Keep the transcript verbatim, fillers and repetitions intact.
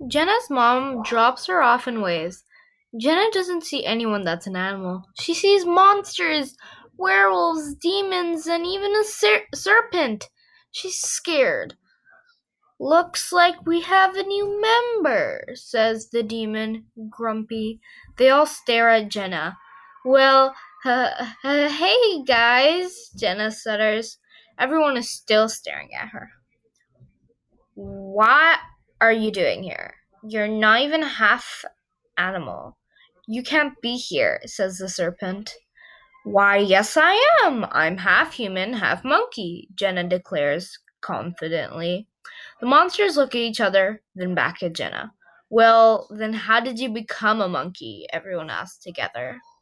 Jenna's mom drops her off and waves. Jenna doesn't see anyone that's an animal. She sees monsters, werewolves, demons, and even a ser- serpent. She's scared. Looks like we have a new member, says the demon, grumpy. They all stare at Jenna. Well, uh, uh, hey guys, Jenna stutters. Everyone is still staring at her. What are you doing here? You're not even half animal. You can't be here, says the serpent. Why, yes, I am. I'm half human, half monkey, Jenna declares confidently. The monsters look at each other, then back at Jenna. Well, then how did you become a monkey? Everyone asks together.